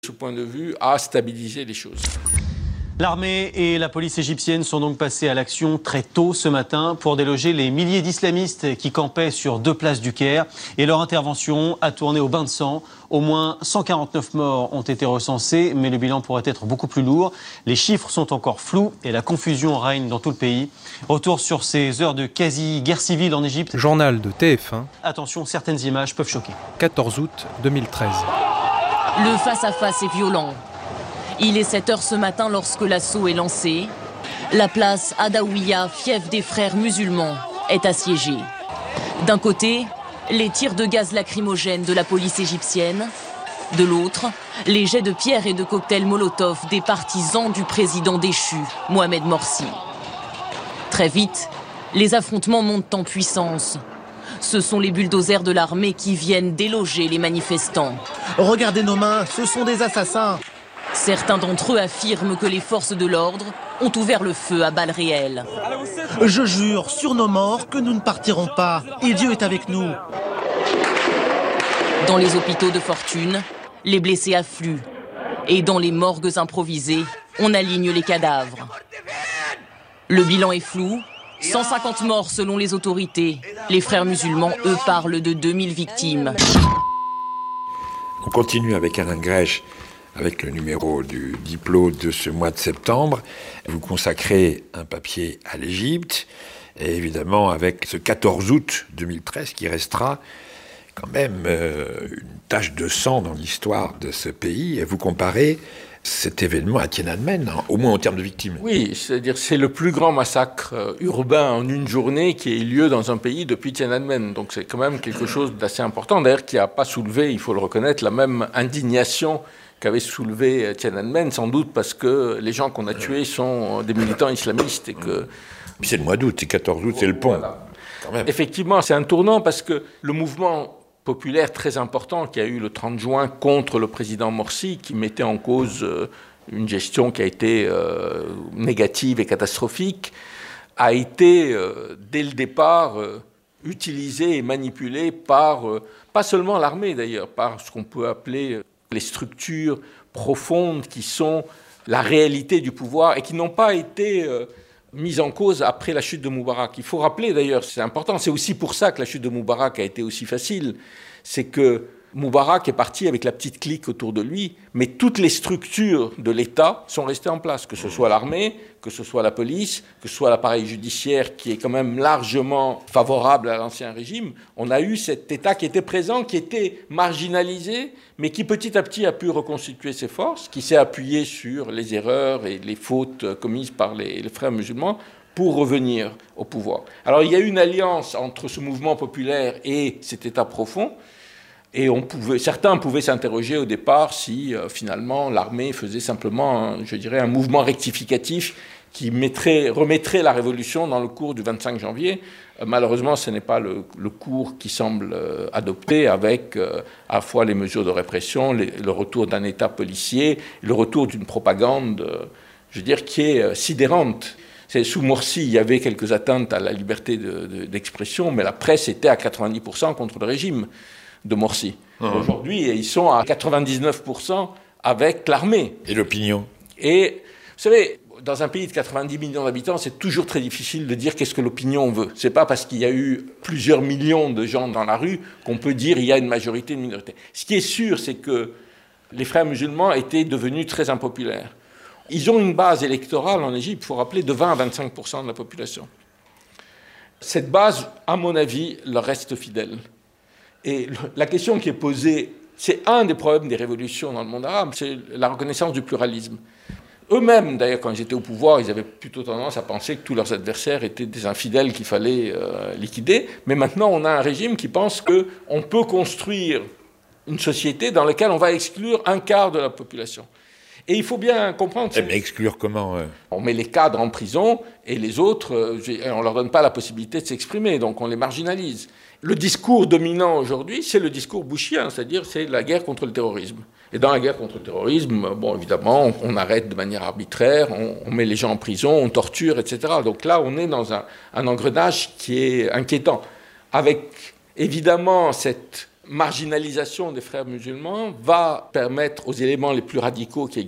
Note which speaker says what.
Speaker 1: ce point de vue, à stabiliser les choses.
Speaker 2: L'armée et la police égyptienne sont donc passées à l'action très tôt ce matin pour déloger les milliers d'islamistes qui campaient sur 2 places du Caire. Et leur intervention a tourné au bain de sang. Au moins 149 morts ont été recensés, mais le bilan pourrait être beaucoup plus lourd. Les chiffres sont encore flous et la confusion règne dans tout le pays. Retour sur ces heures de quasi-guerre civile en Égypte.
Speaker 3: Journal de TF1.
Speaker 2: Attention, certaines images peuvent choquer.
Speaker 3: 14 août 2013.
Speaker 4: Le face-à-face est violent. Il est 7 heures ce matin lorsque l'assaut est lancé. La place Adaouia, fief des frères musulmans, est assiégée. D'un côté, les tirs de gaz lacrymogène de la police égyptienne. De l'autre, les jets de pierres et de cocktails Molotov des partisans du président déchu, Mohamed Morsi. Très vite, les affrontements montent en puissance. Ce sont les bulldozers de l'armée qui viennent déloger les manifestants.
Speaker 5: Regardez nos mains, ce sont des assassins.
Speaker 4: Certains d'entre eux affirment que les forces de l'ordre ont ouvert le feu à balles réelles.
Speaker 5: Je jure sur nos morts que nous ne partirons pas et Dieu est avec nous.
Speaker 4: Dans les hôpitaux de fortune, les blessés affluent. Et dans les morgues improvisées, on aligne les cadavres. Le bilan est flou. 150 morts selon les autorités. Les frères musulmans, eux, parlent de 2000 victimes.
Speaker 6: On continue avec Alain Grèche, avec le numéro du Diplo de ce mois de septembre. Vous consacrez un papier à l'Égypte, et évidemment avec ce 14 août 2013 qui restera quand même une tache de sang dans l'histoire de ce pays. Et vous comparez cet événement à Tiananmen, au moins en termes de victimes.
Speaker 1: Oui, c'est-à-dire c'est le plus grand massacre urbain en une journée qui a eu lieu dans un pays depuis Tiananmen. Donc c'est quand même quelque chose d'assez important, d'ailleurs qui n'a pas soulevé, il faut le reconnaître, la même indignation qu'avait soulevé Tiananmen, sans doute parce que les gens qu'on a tués sont des militants islamistes. Et que...
Speaker 6: Puis c'est le mois d'août, c'est 14 août, c'est le pont.
Speaker 1: Voilà. Effectivement, c'est un tournant parce que le mouvement populaire très important qu'il y a eu le 30 juin contre le président Morsi, qui mettait en cause une gestion qui a été négative et catastrophique, a été, dès le départ, utilisé et manipulé par, pas seulement l'armée d'ailleurs, par ce qu'on peut appeler les structures profondes qui sont la réalité du pouvoir et qui n'ont pas été mise en cause après la chute de Moubarak. Il faut rappeler d'ailleurs, c'est important, c'est aussi pour ça que la chute de Moubarak a été aussi facile, c'est que Moubarak est parti avec la petite clique autour de lui, mais toutes les structures de l'État sont restées en place, que ce soit l'armée, que ce soit la police, que ce soit l'appareil judiciaire qui est quand même largement favorable à l'ancien régime. On a eu cet État qui était présent, qui était marginalisé, mais qui petit à petit a pu reconstituer ses forces, qui s'est appuyé sur les erreurs et les fautes commises par les frères musulmans pour revenir au pouvoir. Alors il y a eu une alliance entre ce mouvement populaire et cet État profond, et certains pouvaient s'interroger au départ si finalement l'armée faisait simplement, un mouvement rectificatif qui remettrait la révolution dans le cours du 25 janvier. Malheureusement, ce n'est pas le cours qui semble adopté avec à la fois les mesures de répression, le retour d'un État policier, le retour d'une propagande, qui est sidérante. Sous Morsi, il y avait quelques atteintes à la liberté d'expression, mais la presse était à 90% contre le régime de Morsi. Aujourd'hui, ils sont à 99% avec l'armée.
Speaker 6: Et l'opinion.
Speaker 1: Et vous savez, dans un pays de 90 millions d'habitants, c'est toujours très difficile de dire qu'est-ce que l'opinion veut. C'est pas parce qu'il y a eu plusieurs millions de gens dans la rue qu'on peut dire qu'il y a une majorité, une minorité. Ce qui est sûr, c'est que les frères musulmans étaient devenus très impopulaires. Ils ont une base électorale en Égypte, il faut rappeler, de 20 à 25% de la population. Cette base, à mon avis, leur reste fidèle. Et la question qui est posée, c'est un des problèmes des révolutions dans le monde arabe, c'est la reconnaissance du pluralisme. Eux-mêmes, d'ailleurs, quand ils étaient au pouvoir, ils avaient plutôt tendance à penser que tous leurs adversaires étaient des infidèles qu'il fallait liquider. Mais maintenant, on a un régime qui pense qu'on peut construire une société dans laquelle on va exclure un quart de la population. Et il faut bien comprendre...
Speaker 6: Mais exclure comment
Speaker 1: On met les cadres en prison et les autres, on ne leur donne pas la possibilité de s'exprimer, donc on les marginalise. Le discours dominant aujourd'hui, c'est le discours bushien, c'est-à-dire c'est la guerre contre le terrorisme. Et dans la guerre contre le terrorisme, évidemment, on arrête de manière arbitraire, on met les gens en prison, on torture, etc. Donc là, on est dans un engrenage qui est inquiétant. Avec, évidemment, cette marginalisation des frères musulmans va permettre aux éléments les plus radicaux qui